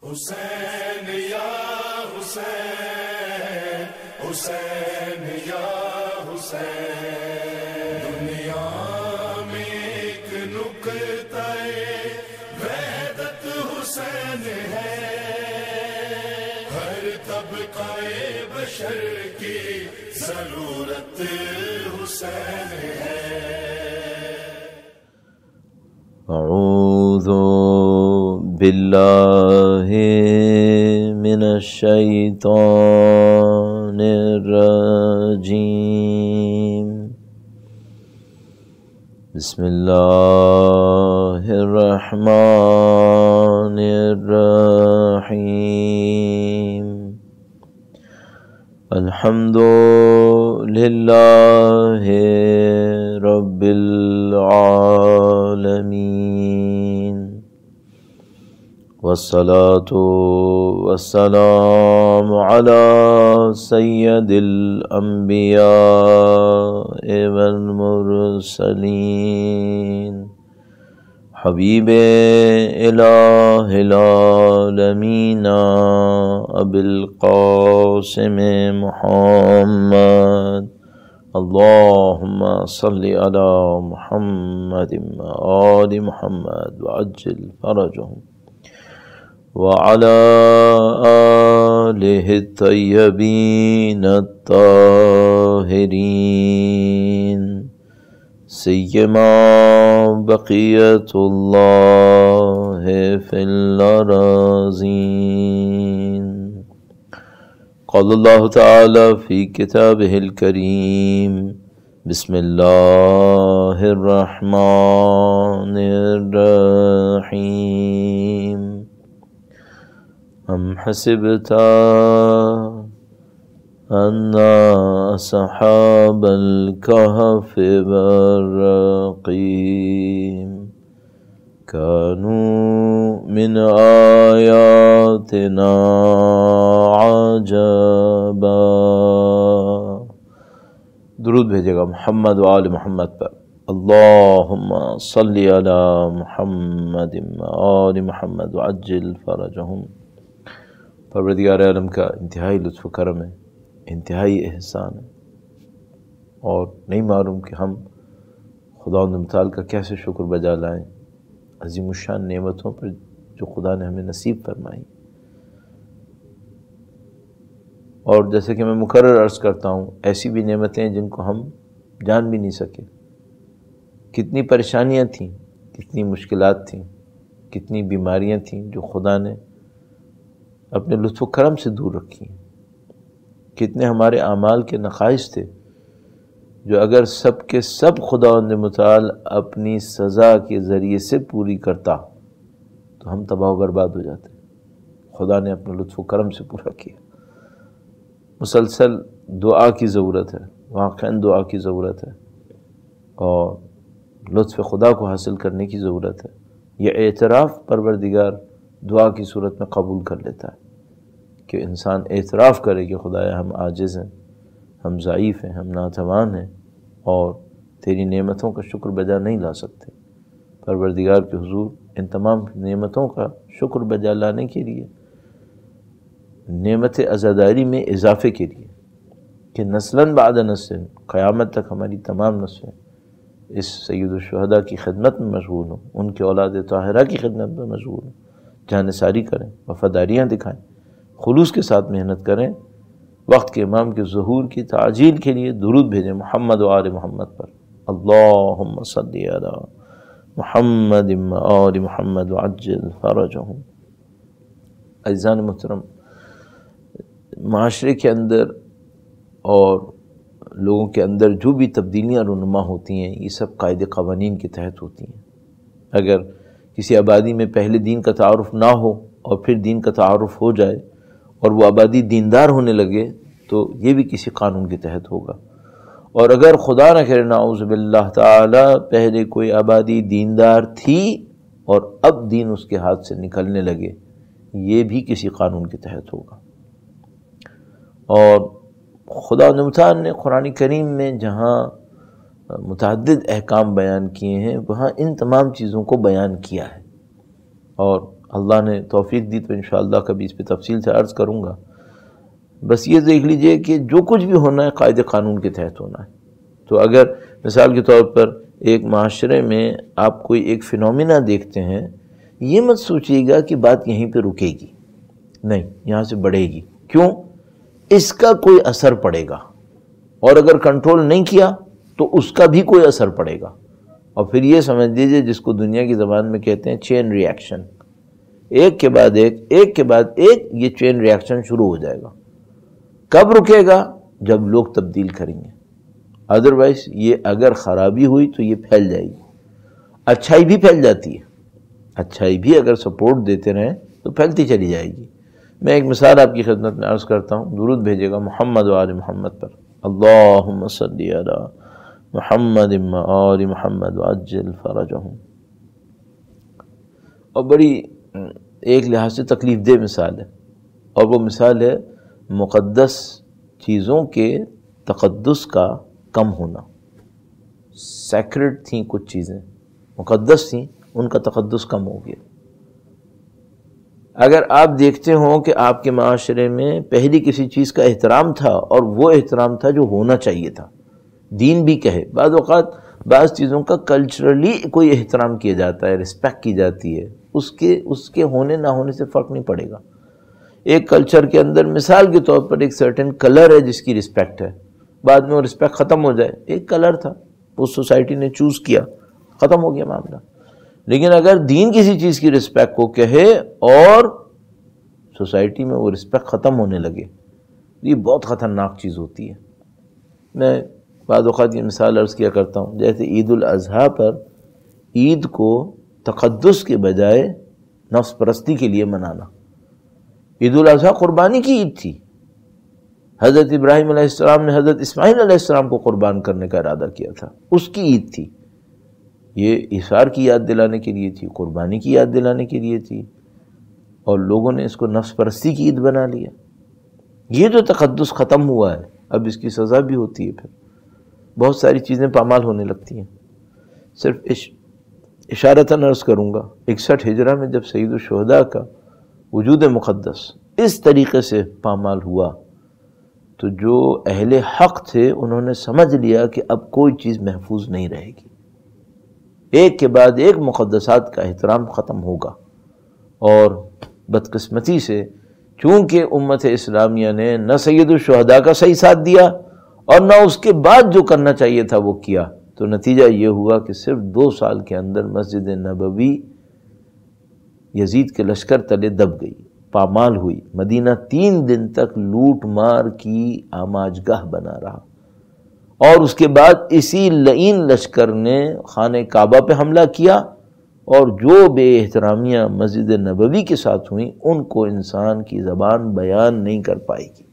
حسین یا حسین، حسین یا حسین، دنیا میں ایک نقطہ وحدت حسین ہے، ہر طبقہ بشر کی ضرورت حسین ہے۔ اعوذ باللہ من الشیطان الرجیم، بسم اللہ الرحمن الرحیم، الحمد للہ رب العالمین، والصلاة والسلام علی سید الانبیاء والمرسلین، حبیب الہ العالمین ابی القاسم محمد، اللہم صلی علی محمد آل محمد وعجل فرجہم وعلی آلہ الطیبین الطاہرین، سیما بقیت اللہ فی الارضین۔ قال اللہ تعالی فی کتابہ الکریم، بسم اللہ الرحمن الرحیم، ام حسبت ان اصحاب الکہف والرقیم كانوا من آیاتنا عجبا۔ درود بھیجے گا محمد و آل محمد پر، اللہم صلی علی محمد و آل محمد وعجل فرجہم۔ پروردگار عالم کا انتہائی لطف و کرم ہے، انتہائی احسان ہے، اور نہیں معلوم کہ ہم خداوند متعال کا کیسے شکر بجا لائیں عظیم الشان نعمتوں پر جو خدا نے ہمیں نصیب فرمائی۔ اور جیسے کہ میں مکرر عرض کرتا ہوں، ایسی بھی نعمتیں جن کو ہم جان بھی نہیں سکے، کتنی پریشانیاں تھیں، کتنی مشکلات تھیں، کتنی بیماریاں تھیں جو خدا نے اپنے لطف و کرم سے دور رکھی، کتنے ہمارے اعمال کے نقائص تھے جو اگر سب کے سب خداوند متعال اپنی سزا کے ذریعے سے پوری کرتا تو ہم تباہ و برباد ہو جاتے۔ خدا نے اپنے لطف و کرم سے پورا کیا۔ مسلسل دعا کی ضرورت ہے، واقعاً دعا کی ضرورت ہے، اور لطف خدا کو حاصل کرنے کی ضرورت ہے۔ یہ اعتراف پروردگار دعا کی صورت میں قبول کر لیتا ہے کہ انسان اعتراف کرے کہ خدایا ہم عاجز ہیں، ہم ضعیف ہیں، ہم ناتوان ہیں، اور تیری نعمتوں کا شکر بجا نہیں لا سکتے۔ پروردگار کے حضور ان تمام نعمتوں کا شکر بجا لانے کے لیے، نعمت عزاداری میں اضافے کے لیے کہ نسلاً بعد نسل، قیامت تک ہماری تمام نسلیں اس سید الشہداء کی خدمت میں مشغول ہوں، ان کے اولاد طاہرہ کی خدمت میں مشغول ہوں، جانثاری کریں، وفاداریاں دکھائیں، خلوص کے ساتھ محنت کریں، وقت کے امام کے ظہور کی تعجیل کے لیے درود بھیجیں محمد و آل محمد پر، اللہم صلی علی محمد و آل محمد وعجل فرجہم۔ عزیزان محترم، معاشرے کے اندر اور لوگوں کے اندر جو بھی تبدیلیاں رونما ہوتی ہیں، یہ سب قاعدے قوانین کے تحت ہوتی ہیں۔ اگر کسی آبادی میں پہلے دین کا تعارف نہ ہو اور پھر دین کا تعارف ہو جائے اور وہ آبادی دیندار ہونے لگے تو یہ بھی کسی قانون کے تحت ہوگا۔ اور اگر خدا نہ کرے نعوذ باللہ تعالی پہلے کوئی آبادی دیندار تھی اور اب دین اس کے ہاتھ سے نکلنے لگے، یہ بھی کسی قانون کے تحت ہوگا۔ اور خدا متعال نے قرآن کریم میں جہاں متعدد احکام بیان کیے ہیں، وہاں ان تمام چیزوں کو بیان کیا ہے، اور اللہ نے توفیق دی تو انشاءاللہ کبھی اس پہ تفصیل سے عرض کروں گا. بس یہ دیکھ لیجئے کہ جو کچھ بھی ہونا ہے قاعدے قانون کے تحت ہونا ہے. تو اگر مثال کے طور پر ایک معاشرے میں آپ کوئی ایک فینومینا دیکھتے ہیں، یہ مت سوچیے گا کہ بات یہیں پہ رکے گی، نہیں، یہاں سے بڑھے گی. کیوں؟ اس کا کوئی اثر پڑے گا، اور اگر کنٹرول نہیں کیا تو اس کا بھی کوئی اثر پڑے گا. اور پھر یہ سمجھ لیجیے جس کو دنیا کی زبان میں کہتے ہیں چین ری ایکشن، ایک کے بعد ایک، ایک کے بعد ایک، یہ چین ری ایکشن شروع ہو جائے گا. کب رکے گا؟ جب لوگ تبدیل کریں گے. ادروائز یہ اگر خرابی ہوئی تو یہ پھیل جائے گی. اچھائی بھی پھیل جاتی ہے، اچھائی بھی اگر سپورٹ دیتے رہیں تو پھیلتی چلی جائے گی. میں ایک مثال آپ کی خدمت میں عرض کرتا ہوں. درود بھیجے گا محمد و آل محمد پر. اللہم صلی علی محمد و آل محمد وعجل فرجہم. اور بڑی ایک لحاظ سے تکلیف دہ مثال ہے، اور وہ مثال ہے مقدس چیزوں کے تقدس کا کم ہونا. سیکرڈ تھیں کچھ چیزیں، مقدس تھیں، ان کا تقدس کم ہو گیا. اگر آپ دیکھتے ہوں کہ آپ کے معاشرے میں پہلی کسی چیز کا احترام تھا، اور وہ احترام تھا جو ہونا چاہیے تھا، دین بھی کہے، بعض اوقات بعض چیزوں کا کلچرلی کوئی احترام کیا جاتا ہے، رسپیکٹ کی جاتی ہے، اس کے ہونے نہ ہونے سے فرق نہیں پڑے گا. ایک کلچر کے اندر مثال کے طور پر ایک سرٹن کلر ہے جس کی رسپیکٹ ہے، بعد میں وہ رسپیکٹ ختم ہو جائے. ایک کلر تھا، اس سوسائٹی نے چوز کیا، ختم ہو گیا معاملہ. لیکن اگر دین کسی چیز کی رسپیکٹ کو کہے اور سوسائٹی میں وہ رسپیکٹ ختم ہونے لگے، یہ بہت خطرناک چیز ہوتی ہے. میں بعض اوقات یہ مثال عرض کیا کرتا ہوں، جیسے عید الاضحیٰ پر عید کو تقدس کے بجائے نفس پرستی کے لیے منانا. عید الاضحیٰ قربانی کی عید تھی. حضرت ابراہیم علیہ السلام نے حضرت اسماعیل علیہ السلام کو قربان کرنے کا ارادہ کیا تھا، اس کی عید تھی. یہ ایثار کی یاد دلانے کے لیے تھی، قربانی کی یاد دلانے کے لیے تھی، اور لوگوں نے اس کو نفس پرستی کی عید بنا لیا. یہ جو تقدس ختم ہوا ہے، اب اس کی سزا بھی ہوتی ہے. پھر بہت ساری چیزیں پامال ہونے لگتی ہیں. صرف اشارتاً عرض کروں گا، 61 ہجرہ میں جب سید الشہداء کا وجود مقدس اس طریقے سے پامال ہوا تو جو اہل حق تھے انہوں نے سمجھ لیا کہ اب کوئی چیز محفوظ نہیں رہے گی. ایک کے بعد ایک مقدسات کا احترام ختم ہوگا. اور بدقسمتی سے چونکہ امت اسلامیہ نے نہ سید الشہداء کا صحیح ساتھ دیا اور نہ اس کے بعد جو کرنا چاہیے تھا وہ کیا، تو نتیجہ یہ ہوا کہ صرف 2 سال کے اندر مسجد نبوی یزید کے لشکر تلے دب گئی، پامال ہوئی. مدینہ 3 دن تک لوٹ مار کی آماج گاہ بنا رہا، اور اس کے بعد اسی لعین لشکر نے خانہ کعبہ پہ حملہ کیا، اور جو بے احترامیاں مسجد نبوی کے ساتھ ہوئیں ان کو انسان کی زبان بیان نہیں کر پائے گی.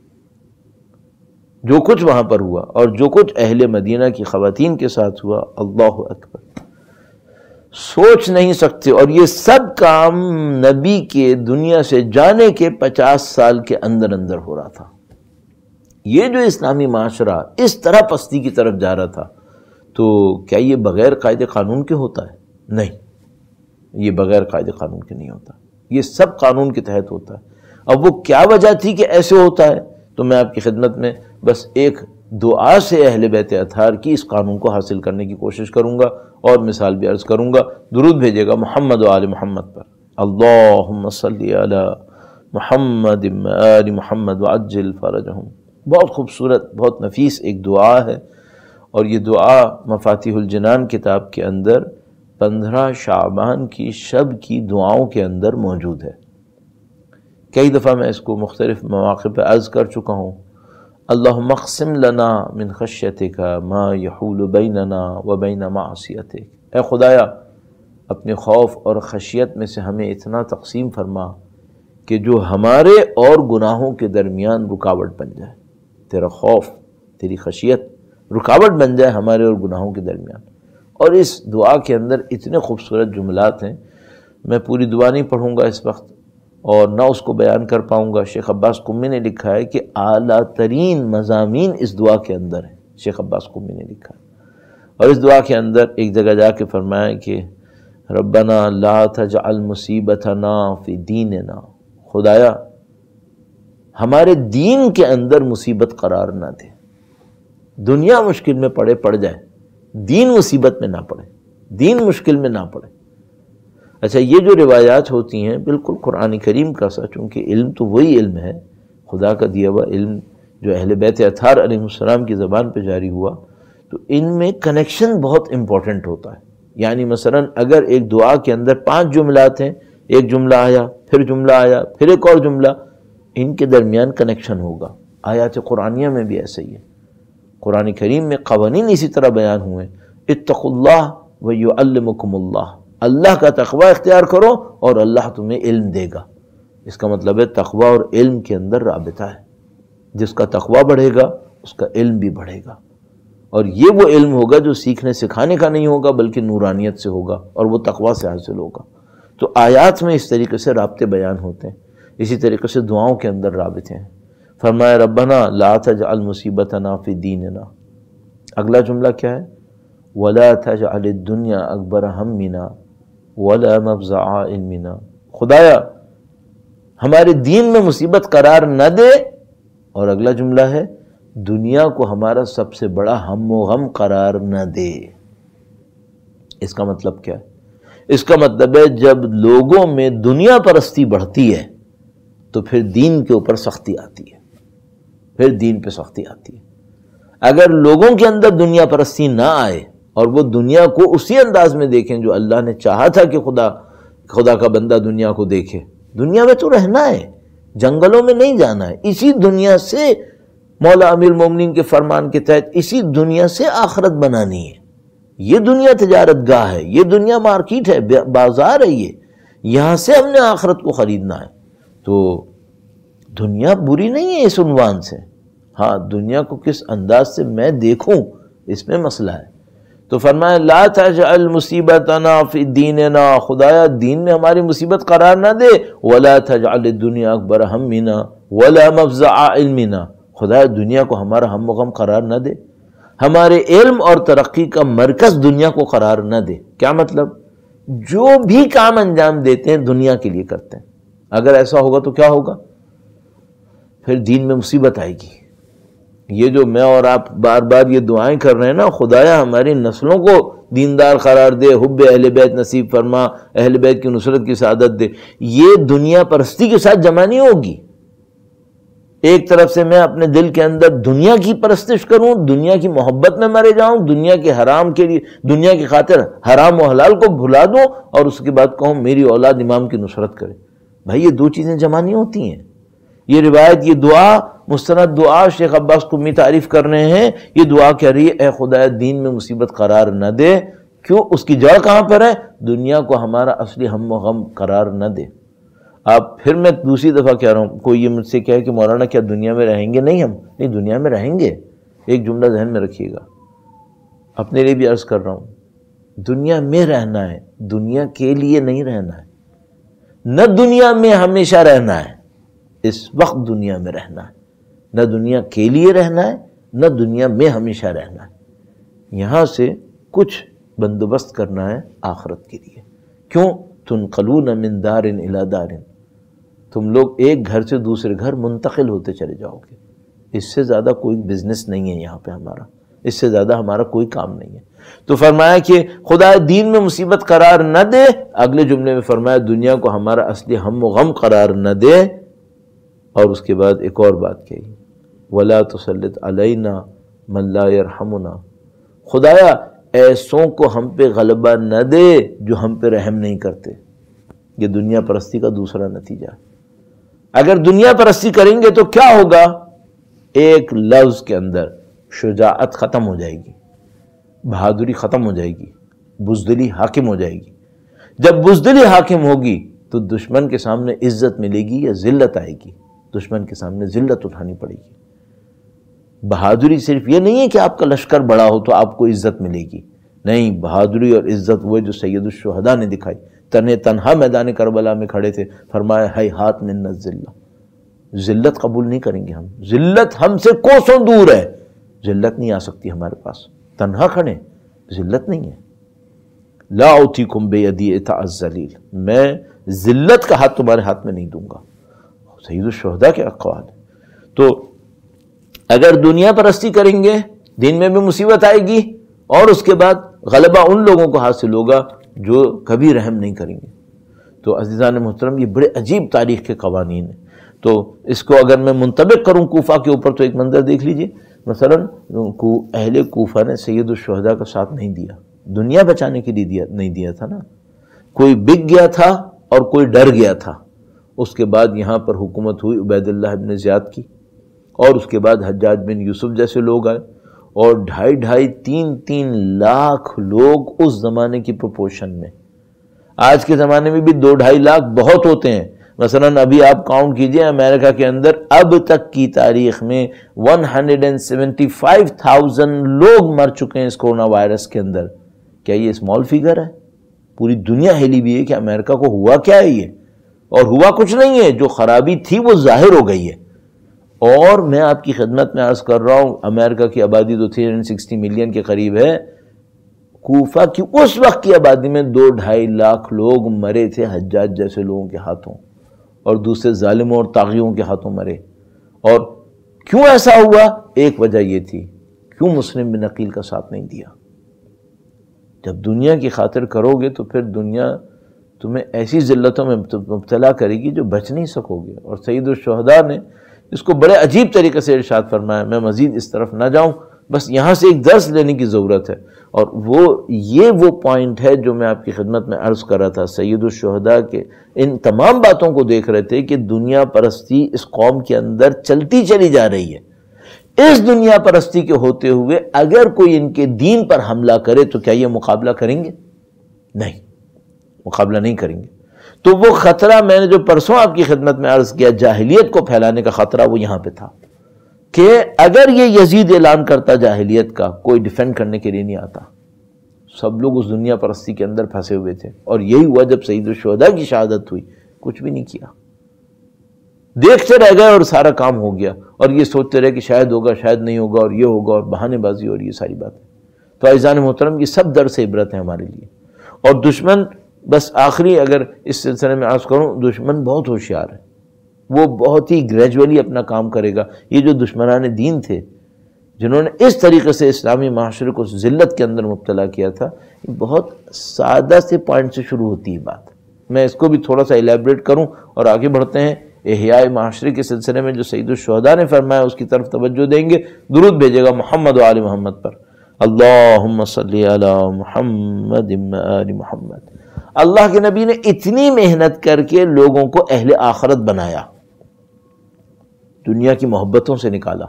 جو کچھ وہاں پر ہوا اور جو کچھ اہل مدینہ کی خواتین کے ساتھ ہوا، اللہ اکبر، سوچ نہیں سکتے. اور یہ سب کام نبی کے دنیا سے جانے کے 50 سال کے اندر اندر ہو رہا تھا. یہ جو اسلامی معاشرہ اس طرح پستی کی طرف جا رہا تھا، تو کیا یہ بغیر قاعدے قانون کے ہوتا ہے؟ نہیں، یہ بغیر قاعدے قانون کے نہیں ہوتا، یہ سب قانون کے تحت ہوتا ہے. اب وہ کیا وجہ تھی کہ ایسے ہوتا ہے، تو میں آپ کی خدمت میں بس ایک دعا سے اہل بیت اطہار کی اس قانون کو حاصل کرنے کی کوشش کروں گا، اور مثال بھی عرض کروں گا. درود بھیجے گا محمد و آل محمد پر. اللہم صلی علی محمد و آل محمد وعجل فرجہم. بہت خوبصورت، بہت نفیس ایک دعا ہے، اور یہ دعا مفاتیح الجنان کتاب کے اندر 15 شعبان کی شب کی دعاؤں کے اندر موجود ہے. کئی دفعہ میں اس کو مختلف مواقع پہ عرض کر چکا ہوں. اللہم اقسم لنا من خشیتک ما یحول بیننا و بین معصیتک. اے خدایا، اپنے خوف اور خشیت میں سے ہمیں اتنا تقسیم فرما کہ جو ہمارے اور گناہوں کے درمیان رکاوٹ بن جائے. تیرا خوف، تیری خشیت رکاوٹ بن جائے ہمارے اور گناہوں کے درمیان. اور اس دعا کے اندر اتنے خوبصورت جملات ہیں، میں پوری دعا نہیں پڑھوں گا اس وقت اور نہ اس کو بیان کر پاؤں گا. شیخ عباس قمی نے لکھا ہے کہ اعلیٰ ترین مضامین اس دعا کے اندر ہیں. شیخ عباس قمی نے لکھا ہے، اور اس دعا کے اندر ایک جگہ جا کے فرمایا کہ ربنا لا تجعل مصیبتنا فی دیننا، خدایا ہمارے دین کے اندر مصیبت قرار نہ دے. دنیا مشکل میں پڑ جائے، دین مصیبت میں نہ پڑے، دین مشکل میں نہ پڑے. اچھا، یہ جو روایات ہوتی ہیں بالکل قرآن کریم کا سا، چونکہ علم تو وہی علم ہے، خدا کا دیا ہوا علم جو اہل بیت اطہار علیہ السلام کی زبان پہ جاری ہوا، تو ان میں کنیکشن بہت امپورٹنٹ ہوتا ہے. یعنی مثلا اگر ایک دعا کے اندر 5 جملات ہیں، ایک جملہ آیا، پھر جملہ آیا، پھر ایک اور جملہ، ان کے درمیان کنیکشن ہوگا. آیات قرآنیہ میں بھی ایسا ہی ہے. قرآن کریم میں قوانین اسی طرح بیان ہوئے، اتقوا اللہ ویعلمکم اللہ، اللہ کا تقوی اختیار کرو اور اللہ تمہیں علم دے گا. اس کا مطلب ہے تقوی اور علم کے اندر رابطہ ہے. جس کا تقوی بڑھے گا اس کا علم بھی بڑھے گا، اور یہ وہ علم ہوگا جو سیکھنے سکھانے کا نہیں ہوگا بلکہ نورانیت سے ہوگا، اور وہ تقوی سے حاصل ہوگا. تو آیات میں اس طریقے سے رابطے بیان ہوتے ہیں، اسی طریقے سے دعاؤں کے اندر رابطے ہیں. فرمایا ربنا لا تجعل مصیبتنا فی دیننا. اگلا جملہ کیا ہے؟ ولا تجعل الدنیا اکبر ہمنا ولا مفزع علمنا. خدایا ہمارے دین میں مصیبت قرار نہ دے، اور اگلا جملہ ہے دنیا کو ہمارا سب سے بڑا ہم و غم قرار نہ دے. اس کا مطلب کیا ہے؟ اس کا مطلب ہے جب لوگوں میں دنیا پرستی بڑھتی ہے تو پھر دین کے اوپر سختی آتی ہے، پھر دین پہ سختی آتی ہے. اگر لوگوں کے اندر دنیا پرستی نہ آئے اور وہ دنیا کو اسی انداز میں دیکھیں جو اللہ نے چاہا تھا کہ خدا کا بندہ دنیا کو دیکھے. دنیا میں تو رہنا ہے، جنگلوں میں نہیں جانا ہے. اسی دنیا سے مولا امیر المومنین کے فرمان کے تحت اسی دنیا سے آخرت بنانی ہے. یہ دنیا تجارت گاہ ہے، یہ دنیا مارکیٹ ہے، بازار ہے، یہاں سے ہم نے آخرت کو خریدنا ہے. تو دنیا بری نہیں ہے اس عنوان سے، ہاں دنیا کو کس انداز سے میں دیکھوں اس میں مسئلہ ہے. تو فرمایا لا تجعل مصیبتنا فی دیننا، خدایا دین میں ہماری مصیبت قرار نہ دے. ولا تجعل الدنیا اکبر ہمنا ولا مفزع علمنا، خدایا دنیا کو ہمارا ہم و غم قرار نہ دے، ہمارے علم اور ترقی کا مرکز دنیا کو قرار نہ دے. کیا مطلب؟ جو بھی کام انجام دیتے ہیں دنیا کے لیے کرتے ہیں. اگر ایسا ہوگا تو کیا ہوگا؟ پھر دین میں مصیبت آئے گی. یہ جو میں اور آپ بار بار یہ دعائیں کر رہے ہیں نا، خدایا ہماری نسلوں کو دیندار قرار دے، حب اہل بیت نصیب فرما، اہل بیت کی نصرت کی سعادت دے، یہ دنیا پرستی کے ساتھ جمع نہیں ہوگی. ایک طرف سے میں اپنے دل کے اندر دنیا کی پرستش کروں، دنیا کی محبت میں مرے جاؤں، دنیا کے حرام کے لیے، دنیا کی خاطر حرام و حلال کو بھلا دوں، اور اس کے بعد کہوں میری اولاد امام کی نصرت کرے. بھائی یہ دو چیزیں جمع نہیں ہوتی ہیں. یہ روایت، یہ دعا، مستند دعا شیخ عباس قمی تعریف کر رہے ہیں، یہ دعا کہہ رہی ہے اے خدا دین میں مصیبت قرار نہ دے. کیوں؟ اس کی جڑ کہاں پر ہے؟ دنیا کو ہمارا اصلی ہم و غم قرار نہ دے. آپ پھر میں دوسری دفعہ کہہ رہا ہوں، کوئی یہ مجھ سے کہے کہ مولانا کیا دنیا میں رہیں گے؟ نہیں، ہم نہیں دنیا میں رہیں گے. ایک جملہ ذہن میں رکھیے گا، اپنے لیے بھی عرض کر رہا ہوں، دنیا میں رہنا ہے، دنیا کے لیے نہیں رہنا ہے. نہ دنیا میں ہمیشہ رہنا ہے، اس وقت دنیا میں رہنا ہے. نہ دنیا کے لیے رہنا ہے، نہ دنیا میں ہمیشہ رہنا ہے. یہاں سے کچھ بندوبست کرنا ہے آخرت کے لیے. کیوں؟ تنقلون من دار الی دار، تم لوگ ایک گھر سے دوسرے گھر منتقل ہوتے چلے جاؤ گے. اس سے زیادہ کوئی بزنس نہیں ہے یہاں پہ ہمارا، اس سے زیادہ ہمارا کوئی کام نہیں ہے. تو فرمایا کہ خدا دین میں مصیبت قرار نہ دے. اگلے جملے میں فرمایا دنیا کو ہمارا اصلی ہم و غم قرار نہ دے. اور اس کے بعد ایک اور بات کہی، ولا تسلط علینا من لا یرحمنا، خدایا ایسوں کو ہم پہ غلبہ نہ دے جو ہم پہ رحم نہیں کرتے. یہ دنیا پرستی کا دوسرا نتیجہ. اگر دنیا پرستی کریں گے تو کیا ہوگا؟ ایک لفظ کے اندر شجاعت ختم ہو جائے گی، بہادری ختم ہو جائے گی، بزدلی حاکم ہو جائے گی. جب بزدلی حاکم ہوگی تو دشمن کے سامنے عزت ملے گی یا ذلت آئے گی؟ دشمن کے سامنے ذلت اٹھانی پڑے گی. بہادری صرف یہ نہیں ہے کہ آپ کا لشکر بڑا ہو تو آپ کو عزت ملے گی، نہیں، بہادری اور عزت وہ جو سید الشہداء نے دکھائی. تنہا میدان کربلا میں کھڑے تھے، فرمایا ہیہات من الذلہ، ذلت قبول نہیں کریں گے ہم. ذلت ہم سے کوسوں دور ہے، ذلت نہیں آ سکتی ہمارے پاس. تنہا کھڑے، ذلت نہیں ہے. لا اوتیکم بیدی اطاعت ذلیل، میں ذلت کا ہاتھ تمہارے ہاتھ میں نہیں دوں گا. سید الشہداء کے اقوال. تو اگر دنیا پرستی کریں گے دین میں بھی مصیبت آئے گی، اور اس کے بعد غلبہ ان لوگوں کو حاصل ہوگا جو کبھی رحم نہیں کریں گے. تو عزیزان محترم یہ بڑے عجیب تاریخ کے قوانین ہیں. تو اس کو اگر میں منطبق کروں کوفہ کے اوپر تو ایک منظر دیکھ لیجئے. مثلا اہل کوفہ نے سید الشہداء کا ساتھ نہیں دیا، دنیا بچانے کے لیے نہیں دیا تھا نا. کوئی بک گیا تھا اور کوئی ڈر گیا تھا. اس کے بعد یہاں پر حکومت ہوئی عبید اللہ ابن زیاد کی، اور اس کے بعد حجاج بن یوسف جیسے لوگ آئے، اور 2.5-3 لاکھ لوگ اس زمانے کی پروپورشن میں. آج کے زمانے میں بھی 2-2.5 لاکھ بہت ہوتے ہیں. مثلا ابھی آپ کاؤنٹ کیجئے امریکہ کے اندر اب تک کی تاریخ میں 175,000 لوگ مر چکے ہیں اس کورونا وائرس کے اندر. کیا یہ اسمال فیگر ہے؟ پوری دنیا ہلی بھی ہے کہ امریکہ کو ہوا کیا ہے یہ، اور ہوا کچھ نہیں ہے. جو خرابی تھی وہ ظاہر ہو گئی ہے. اور میں آپ کی خدمت میں عرض کر رہا ہوں امریکہ کی آبادی تو 360 ملین کے قریب ہے. کوفہ کی اس وقت کی آبادی میں 2-2.5 لاکھ لوگ مرے تھے حجاج جیسے لوگوں کے ہاتھوں، اور دوسرے ظالموں اور طاغیوں کے ہاتھوں مرے. اور کیوں ایسا ہوا؟ ایک وجہ یہ تھی، کیوں مسلم بن عقیل کا ساتھ نہیں دیا. جب دنیا کی خاطر کرو گے تو پھر دنیا تمہیں ایسی ذلتوں میں مبتلا کرے گی جو بچ نہیں سکو گے. اور سید الشہداء نے اس کو بڑے عجیب طریقے سے ارشاد فرمایا. میں مزید اس طرف نہ جاؤں، بس یہاں سے ایک درس لینے کی ضرورت ہے. اور وہ پوائنٹ ہے جو میں آپ کی خدمت میں عرض کر رہا تھا. سید الشہداء کے ان تمام باتوں کو دیکھ رہے تھے کہ دنیا پرستی اس قوم کے اندر چلتی چلی جا رہی ہے. اس دنیا پرستی کے ہوتے ہوئے اگر کوئی ان کے دین پر حملہ کرے تو کیا یہ مقابلہ کریں گے؟ نہیں، مقابلہ نہیں کریں گے. تو وہ خطرہ میں نے جو پرسوں آپ کی خدمت میں عرض کیا، جاہلیت کو پھیلانے کا خطرہ، وہ یہاں پہ تھا کہ اگر یہ یزید اعلان کرتا جاہلیت کا، کوئی ڈیفینڈ کرنے کے لیے نہیں آتا. سب لوگ اس دنیا پرستی کے اندر پھنسے ہوئے تھے. اور یہی ہوا جب سید الشہداء کی شہادت ہوئی، کچھ بھی نہیں کیا، دیکھتے رہ گئے اور سارا کام ہو گیا. اور یہ سوچتے رہے کہ شاید ہوگا، شاید نہیں ہوگا، اور یہ ہوگا، اور بہانے بازی اور یہ ساری باتیں. تو عزیزان محترم یہ سب درس عبرت ہیں ہمارے لیے. اور دشمن، بس آخری اگر اس سلسلے میں عرض کروں، دشمن بہت ہوشیار ہے. وہ بہت ہی گریجولی اپنا کام کرے گا. یہ جو دشمنان دین تھے جنہوں نے اس طریقے سے اسلامی معاشرے کو ذلت کے اندر مبتلا کیا تھا، یہ بہت سادہ سے پوائنٹ سے شروع ہوتی ہے بات. میں اس کو بھی تھوڑا سا الیبریٹ کروں اور آگے بڑھتے ہیں. احیاء معاشرے کے سلسلے میں جو سید الشہداء نے فرمایا اس کی طرف توجہ دیں گے. درود بھیجے گا محمد و آل محمد پر. اللہم صلی علی محمد و آل محمد. اللہ کے نبی نے اتنی محنت کر کے لوگوں کو اہل آخرت بنایا، دنیا کی محبتوں سے نکالا.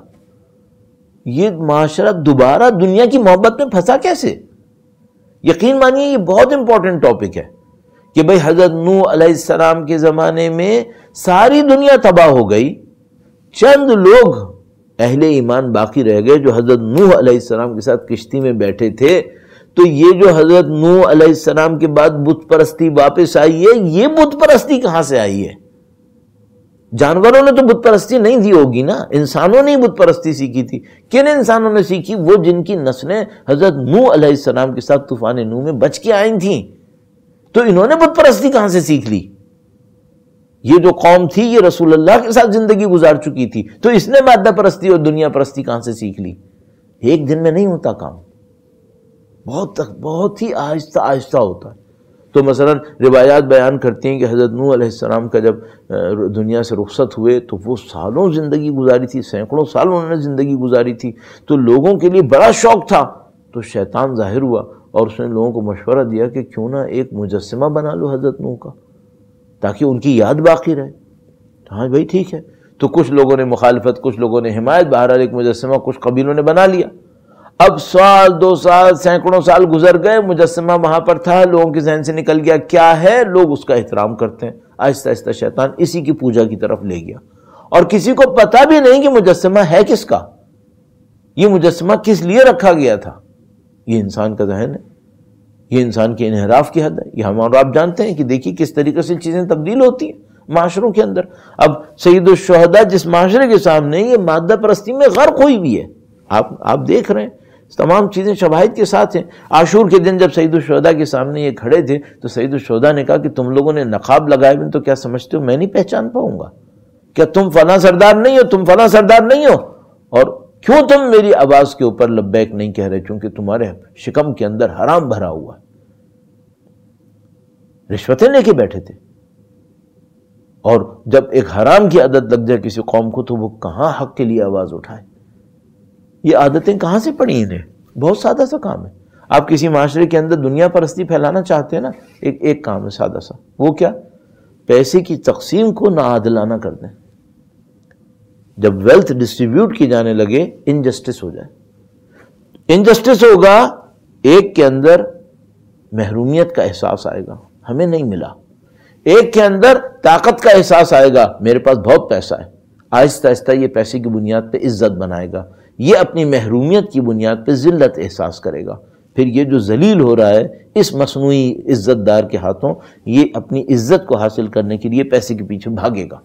یہ معاشرہ دوبارہ دنیا کی محبت میں پھنسا کیسے؟ یقین مانیے یہ بہت امپورٹنٹ ٹاپک ہے کہ بھئی حضرت نوح علیہ السلام کے زمانے میں ساری دنیا تباہ ہو گئی، چند لوگ اہل ایمان باقی رہ گئے جو حضرت نوح علیہ السلام کے ساتھ کشتی میں بیٹھے تھے. تو یہ جو حضرت نوح علیہ السلام کے بعد بت پرستی واپس آئی ہے، یہ بت پرستی کہاں سے آئی ہے؟ جانوروں نے تو بت پرستی نہیں دی ہوگی نا، انسانوں نے ہی بت پرستی سیکھی تھی. کن انسانوں نے سیکھی؟ وہ جن کی نسلیں حضرت نوح علیہ السلام کے ساتھ طوفان نوح میں بچ کے آئی تھیں. تو انہوں نے بت پرستی کہاں سے سیکھ لی؟ یہ جو قوم تھی یہ رسول اللہ کے ساتھ زندگی گزار چکی تھی، تو اس نے مادہ پرستی اور دنیا پرستی کہاں سے سیکھ لی؟ ایک دن میں نہیں ہوتا کام، بہت ہی آہستہ آہستہ ہوتا ہے. تو مثلا روایات بیان کرتی ہیں کہ حضرت نوح علیہ السلام کا جب دنیا سے رخصت ہوئے تو وہ سالوں زندگی گزاری تھی، سینکڑوں سال انہوں نے زندگی گزاری تھی. تو لوگوں کے لیے بڑا شوق تھا. تو شیطان ظاہر ہوا اور اس نے لوگوں کو مشورہ دیا کہ کیوں نہ ایک مجسمہ بنا لو حضرت نوح کا، تاکہ ان کی یاد باقی رہے. ہاں بھائی ٹھیک ہے. تو کچھ لوگوں نے مخالفت، کچھ لوگوں نے حمایت، بہرحال ایک مجسمہ کچھ قبیلوں نے بنا لیا. اب 1 2 سال سینکڑوں سال گزر گئے، مجسمہ وہاں پر تھا، لوگوں کے ذہن سے نکل گیا کیا ہے، لوگ اس کا احترام کرتے ہیں. آہستہ آہستہ شیطان اسی کی پوجا کی طرف لے گیا، اور کسی کو پتہ بھی نہیں کہ مجسمہ ہے کس کا، یہ مجسمہ کس لیے رکھا گیا تھا. یہ انسان کا ذہن ہے، یہ انسان کے انحراف کی حد ہے. یہ ہم اور آپ جانتے ہیں کہ دیکھیے کس طریقے سے چیزیں تبدیل ہوتی ہیں معاشروں کے اندر. اب سید الشہداء جس معاشرے کے سامنے یہ مادہ پرستی میں غرق ہوئی بھی ہے، آپ دیکھ رہے ہیں تمام چیزیں شواہد کے ساتھ ہیں. عاشور کے دن جب سید الشہداء کے سامنے یہ کھڑے تھے تو سید الشہداء نے کہا کہ تم لوگوں نے نقاب لگائے ہوئے تو کیا سمجھتے ہو میں نہیں پہچان پاؤں گا؟ کیا تم فلاں سردار نہیں ہو؟ تم فلاں سردار نہیں ہو؟ اور کیوں تم میری آواز کے اوپر لبیک نہیں کہہ رہے؟ چونکہ تمہارے شکم کے اندر حرام بھرا ہوا ہے. رشوتیں لے کے بیٹھے تھے. اور جب ایک حرام کی عادت لگ جائے کسی قوم کو تو وہ کہاں حق کے لیے آواز اٹھائے؟ یہ عادتیں کہاں سے پڑی انہیں؟ بہت سادہ سا کام ہے. آپ کسی معاشرے کے اندر دنیا پرستی پھیلانا چاہتے ہیں نا، ایک کام ہے سادہ سا. وہ کیا؟ پیسے کی تقسیم کو ناعادلانہ کر دیں. جب ویلتھ ڈسٹریبیوٹ کی جانے لگے انجسٹس ہو جائے. انجسٹس ہوگا، ایک کے اندر محرومیت کا احساس آئے گا، ہمیں نہیں ملا. ایک کے اندر طاقت کا احساس آئے گا، میرے پاس بہت پیسہ ہے. آہستہ آہستہ یہ پیسے کی بنیاد پہ عزت بنائے گا، یہ اپنی محرومیت کی بنیاد پہ ذلت احساس کرے گا. پھر یہ جو ذلیل ہو رہا ہے اس مصنوعی عزت دار کے ہاتھوں، یہ اپنی عزت کو حاصل کرنے کے لیے پیسے کے پیچھے بھاگے گا،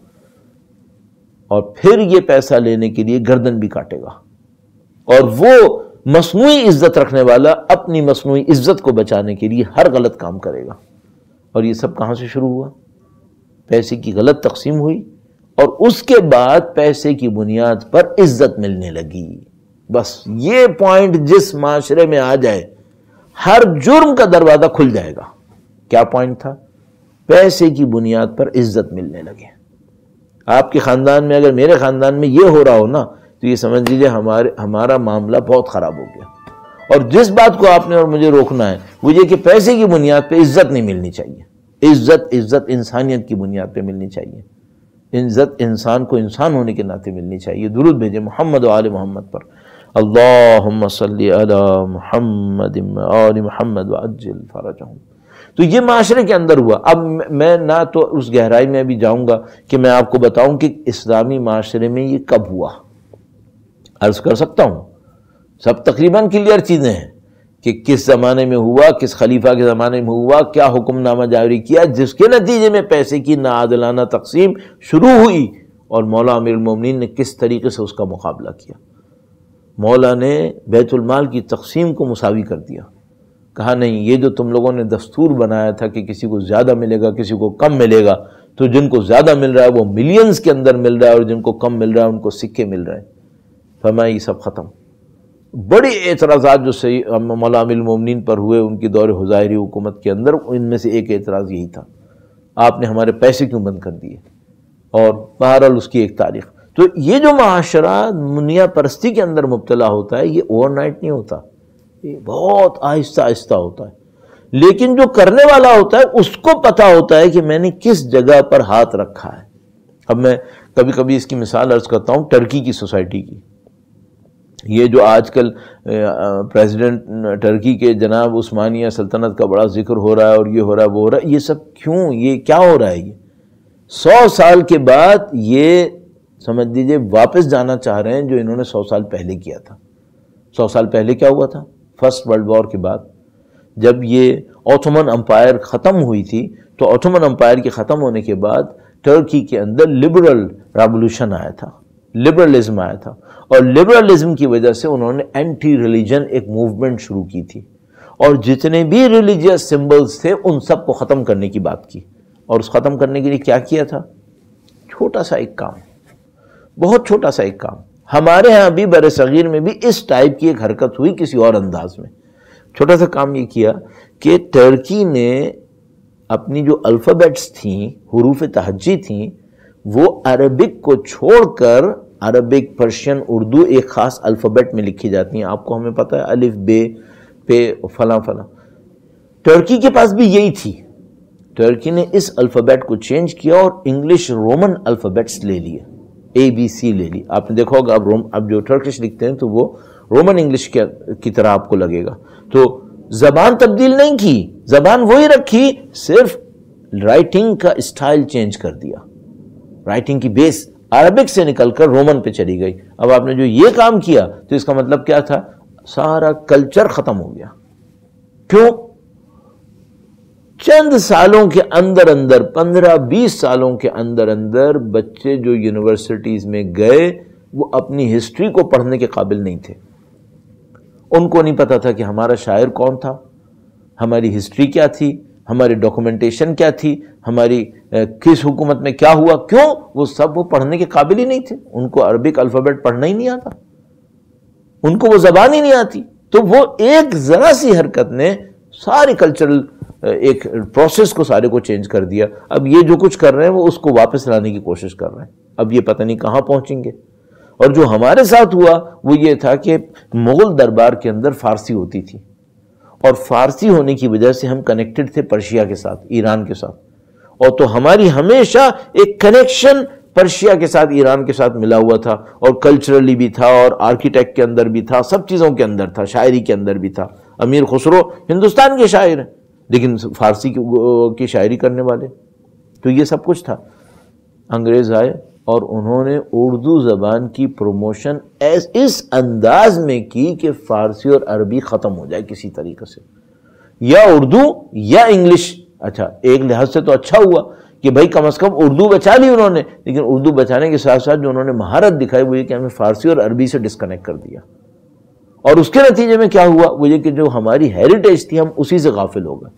اور پھر یہ پیسہ لینے کے لیے گردن بھی کاٹے گا. اور وہ مصنوعی عزت رکھنے والا اپنی مصنوعی عزت کو بچانے کے لیے ہر غلط کام کرے گا. اور یہ سب کہاں سے شروع ہوا؟ پیسے کی غلط تقسیم ہوئی، اور اس کے بعد پیسے کی بنیاد پر عزت ملنے لگی. بس یہ پوائنٹ جس معاشرے میں آ جائے ہر جرم کا دروازہ کھل جائے گا. کیا پوائنٹ تھا؟ پیسے کی بنیاد پر عزت ملنے لگے. آپ کے خاندان میں اگر میرے خاندان میں یہ ہو رہا ہو نا تو یہ سمجھ لیجیے ہمارا معاملہ بہت خراب ہو گیا. اور جس بات کو آپ نے اور مجھے روکنا ہے وہ یہ کہ پیسے کی بنیاد پہ عزت نہیں ملنی چاہیے. عزت انسانیت کی بنیاد پہ ملنی چاہیے. عزت انسان کو انسان ہونے کے ناطے ملنی چاہیے. درود بھیجیں محمد و آل محمد پر. اللہم صلی علی محمد و آل محمد وعجل فرجہم. تو یہ معاشرے کے اندر ہوا. اب میں نہ تو اس گہرائی میں ابھی جاؤں گا کہ میں آپ کو بتاؤں کہ اسلامی معاشرے میں یہ کب ہوا. عرض کر سکتا ہوں، سب تقریباً کلیئر چیزیں ہیں کہ کس زمانے میں ہوا، کس خلیفہ کے زمانے میں ہوا، کیا حکم نامہ جاری کیا جس کے نتیجے میں پیسے کی ناعادلانہ تقسیم شروع ہوئی، اور مولا امیر المومنین نے کس طریقے سے اس کا مقابلہ کیا. مولا نے بیت المال کی تقسیم کو مساوی کر دیا. کہا نہیں، یہ جو تم لوگوں نے دستور بنایا تھا کہ کسی کو زیادہ ملے گا کسی کو کم ملے گا، تو جن کو زیادہ مل رہا ہے وہ ملینز کے اندر مل رہا ہے، اور جن کو کم مل رہا ہے ان کو سکے مل رہے ہیں. فرمایا یہ سب ختم. بڑے اعتراضات جو مولا امیر المومنین پر ہوئے ان کی دور حضائری حکومت کے اندر، ان میں سے ایک اعتراض یہی تھا، آپ نے ہمارے پیسے کیوں بند کر دیے. اور بہرحال اس کی ایک تاریخ. تو یہ جو معاشرہ دنیا پرستی کے اندر مبتلا ہوتا ہے یہ اوور نائٹ نہیں ہوتا، یہ بہت آہستہ آہستہ ہوتا ہے. لیکن جو کرنے والا ہوتا ہے اس کو پتا ہوتا ہے کہ میں نے کس جگہ پر ہاتھ رکھا ہے. اب میں کبھی کبھی اس کی مثال عرض کرتا ہوں ٹرکی کی سوسائٹی کی. یہ جو آج کل پریزیڈنٹ ٹرکی کے جناب عثمانیہ سلطنت کا بڑا ذکر ہو رہا ہے، اور یہ ہو رہا ہے وہ ہو رہا ہے، یہ سب کیوں؟ یہ کیا ہو رہا ہے؟ یہ 100 سال کے بعد یہ سمجھ لیجیے واپس جانا چاہ رہے ہیں جو انہوں نے 100 سال پہلے کیا تھا. 100 سال پہلے کیا ہوا تھا؟ فرسٹ ورلڈ وار کے بعد جب یہ اوٹومن امپائر ختم ہوئی تھی، تو اوٹومن امپائر کے ختم ہونے کے بعد ٹرکی کے اندر لبرل ریولوشن آیا تھا، لبرلزم آیا تھا. اور لبرلزم کی وجہ سے انہوں نے اینٹی ریلیجن ایک موومنٹ شروع کی تھی، اور جتنے بھی ریلیجیس سمبلز تھے ان سب کو ختم کرنے کی بات کی. اور اس ختم کرنے کے لیے کیا کیا تھا؟ چھوٹا سا ایک کام، بہت چھوٹا سا ایک کام. ہمارے ہاں بھی بر صغیر میں بھی اس ٹائپ کی ایک حرکت ہوئی کسی اور انداز میں. چھوٹا سا کام یہ کیا کہ ٹرکی نے اپنی جو الفابیٹس تھیں، حروف تہجی تھیں، وہ عربک کو چھوڑ کر عربک، پرشین، اردو ایک خاص الفابیٹ میں لکھی جاتی ہیں. آپ کو ہمیں پتہ ہے الف بے پے فلاں فلاں. ٹرکی کے پاس بھی یہی تھی. ٹرکی نے اس الفابیٹ کو چینج کیا اور انگلش رومن الفابیٹس لے لیے، ABC لے لی. آپ نے دیکھا ہوگا اب جو ٹرکش لکھتے ہیں تو وہ رومن انگلش کی طرح آپ کو لگے گا. تو زبان تبدیل نہیں کی، زبان وہی رکھی، صرف رائٹنگ کا اسٹائل چینج کر دیا. رائٹنگ کی بیس عربک سے نکل کر رومن پہ چلی گئی. اب آپ نے جو یہ کام کیا تو اس کا مطلب کیا تھا؟ سارا کلچر ختم ہو گیا. کیوں؟ چند سالوں کے اندر 15-20 سالوں کے اندر بچے جو یونیورسٹیز میں گئے وہ اپنی ہسٹری کو پڑھنے کے قابل نہیں تھے. ان کو نہیں پتا تھا کہ ہمارا شاعر کون تھا، ہماری ہسٹری کیا تھی، ہماری ڈاکومنٹیشن کیا تھی، ہماری کس حکومت میں کیا ہوا، کیوں؟ وہ پڑھنے کے قابل ہی نہیں تھے، ان کو عربک الفابیٹ پڑھنا ہی نہیں آتا، ان کو وہ زبان ہی نہیں آتی. تو وہ ایک ذرا سی حرکت نے سارے کلچرل ایک پروسیس کو سارے کو چینج کر دیا. اب یہ جو کچھ کر رہے ہیں وہ اس کو واپس لانے کی کوشش کر رہے ہیں. اب یہ پتہ نہیں کہاں پہنچیں گے. اور جو ہمارے ساتھ ہوا وہ یہ تھا کہ مغل دربار کے اندر فارسی ہوتی تھی، اور فارسی ہونے کی وجہ سے ہم کنیکٹڈ تھے پرشیا کے ساتھ، ایران کے ساتھ، اور تو ہماری ہمیشہ ایک کنیکشن پرشیا کے ساتھ، ایران کے ساتھ ملا ہوا تھا، اور کلچرلی بھی تھا، اور آرکیٹیکٹ کے اندر بھی تھا، سب چیزوں کے اندر تھا، شاعری کے اندر بھی تھا. امیر خسرو ہندوستان کے شاعر ہیں لیکن فارسی کی شاعری کرنے والے. تو یہ سب کچھ تھا. انگریز آئے اور انہوں نے اردو زبان کی پروموشن اس انداز میں کی کہ فارسی اور عربی ختم ہو جائے کسی طریقے سے، یا اردو یا انگلش. اچھا ایک لحاظ سے تو اچھا ہوا کہ بھائی کم از کم اردو بچا لی انہوں نے، لیکن اردو بچانے کے ساتھ ساتھ جو انہوں نے مہارت دکھائی وہ یہ کہ ہمیں فارسی اور عربی سے ڈسکنیکٹ کر دیا. اور اس کے نتیجے میں کیا ہوا وہ یہ کہ جو ہماری ہیریٹیج تھی ہم اسی سے غافل ہو گئے.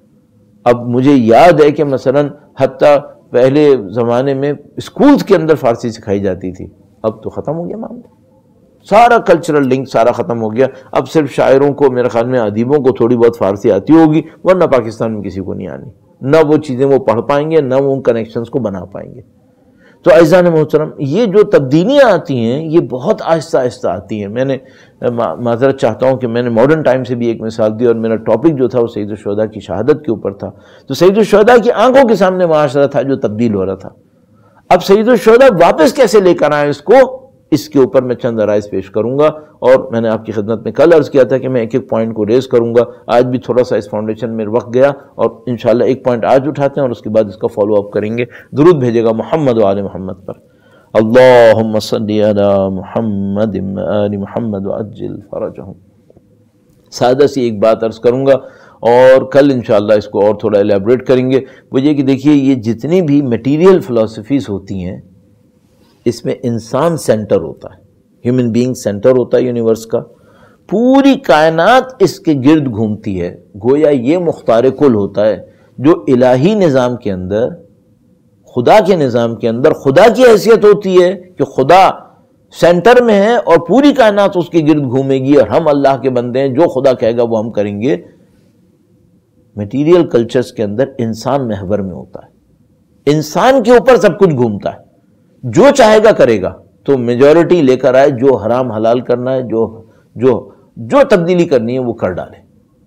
اب مجھے یاد ہے کہ مثلا حتیٰ پہلے زمانے میں اسکولز کے اندر فارسی سکھائی جاتی تھی، اب تو ختم ہو گیا معاملہ، سارا کلچرل لنک سارا ختم ہو گیا. اب صرف شاعروں کو، میرے خیال میں ادیبوں کو تھوڑی بہت فارسی آتی ہوگی، ورنہ پاکستان میں کسی کو نہیں آنی، نہ وہ چیزیں وہ پڑھ پائیں گے، نہ وہ ان کنیکشنز کو بنا پائیں گے. تو اعزان محترم یہ جو تبدیلیاں آتی ہیں یہ بہت آہستہ آہستہ آتی ہیں. میں نے معذرت چاہتا ہوں کہ میں نے ماڈرن ٹائم سے بھی ایک مثال دی، اور میرا ٹاپک جو تھا وہ سید الشہداء کی شہادت کے اوپر تھا. تو سید الشہداء کی آنکھوں کے سامنے معاشرہ تھا جو تبدیل ہو رہا تھا. اب سید الشہداء واپس کیسے لے کر آئے اس کے اوپر میں چند عرائض پیش کروں گا. اور میں نے آپ کی خدمت میں کل عرض کیا تھا کہ میں ایک ایک پوائنٹ کو ریز کروں گا. آج بھی تھوڑا سا اس فاؤنڈیشن میں وقت گیا، اور انشاءاللہ ایک پوائنٹ آج اٹھاتے ہیں اور اس کے بعد اس کا فالو اپ کریں گے. درود بھیجے گا محمد و آل محمد پر. اللہم صلی علی محمد و آل محمد وعجل فرجہم. سادہ سی ایک بات عرض کروں گا اور کل انشاءاللہ اس کو اور تھوڑا الیبریٹ کریں گے. وہ یہ کہ دیکھیے یہ جتنی بھی میٹیریل فلسفیز ہوتی ہیں اس میں انسان سینٹر ہوتا ہے، ہیومن بینگ سینٹر ہوتا ہے یونیورس کا. پوری کائنات اس کے گرد گھومتی ہے. گویا یہ مختار کل ہوتا ہے جو الہی نظام کے اندر، خدا کے نظام کے اندر خدا کی حیثیت ہوتی ہے کہ خدا سینٹر میں ہے اور پوری کائنات اس کے گرد گھومے گی اور ہم اللہ کے بندے ہیں، جو خدا کہے گا وہ ہم کریں گے. میٹیریل کلچرز کے اندر انسان محور میں ہوتا ہے، انسان کے اوپر سب کچھ گھومتا ہے، جو چاہے گا کرے گا. تو میجورٹی لے کر آئے، جو حرام حلال کرنا ہے، جو تبدیلی کرنی ہے وہ کر ڈالے.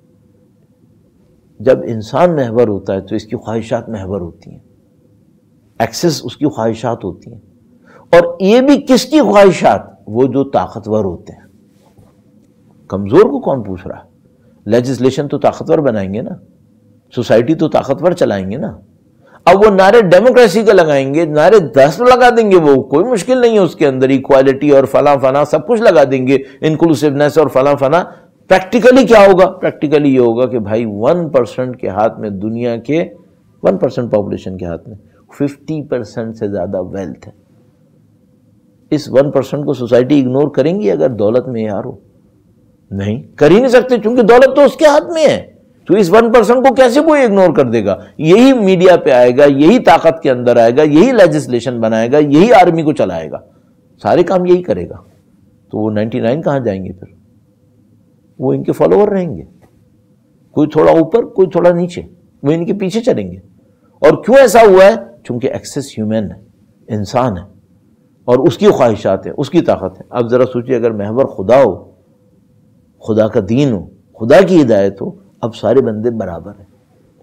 جب انسان محور ہوتا ہے تو اس کی خواہشات محور ہوتی ہیں، ایکسس اس کی خواہشات ہوتی ہیں. اور یہ بھی کس کی خواہشات؟ وہ جو طاقتور ہوتے ہیں. کمزور کو کون پوچھ رہا ہے؟ لیجسلیشن تو طاقتور بنائیں گے نا، سوسائٹی تو طاقتور چلائیں گے نا. اب وہ نعرے ڈیموکریسی کا لگائیں گے، نعرے 10 لگا دیں گے، وہ کوئی مشکل نہیں ہے اس کے اندر، ایکوالٹی اور فلاں فلاں سب کچھ لگا دیں گے، انکلوسیونیس اور فلاں فلاں. پریکٹیکلی کیا ہوگا؟ پریکٹیکلی یہ ہوگا کہ بھائی 1% کے ہاتھ میں، دنیا کے 1% پاپولیشن کے ہاتھ میں 50% سے زیادہ ویلتھ ہے. اس 1% کو سوسائٹی اگنور کریں گی اگر دولت میں یار ہو؟ نہیں کر ہی نہیں سکتے، چونکہ دولت تو اس کے ہاتھ میں ہے. تو اس 1% کو کیسے کوئی اگنور کر دے گا؟ یہی میڈیا پہ آئے گا، یہی طاقت کے اندر آئے گا، یہی لیجسلیشن بنائے گا، یہی آرمی کو چلائے گا، سارے کام یہی کرے گا. تو وہ 99 کہاں جائیں گے؟ پھر وہ ان کے فالوور رہیں گے، کوئی تھوڑا اوپر کوئی تھوڑا نیچے، وہ ان کے پیچھے چلیں گے. اور کیوں ایسا ہوا ہے؟ چونکہ ایکسس ہیومن ہے، انسان ہے، اور اس کی خواہشات ہیں، اس کی طاقت ہے. اب ذرا سوچیے اگر محور خدا ہو، خدا کا دین ہو، خدا کی ہدایت ہو، اب سارے بندے برابر ہیں.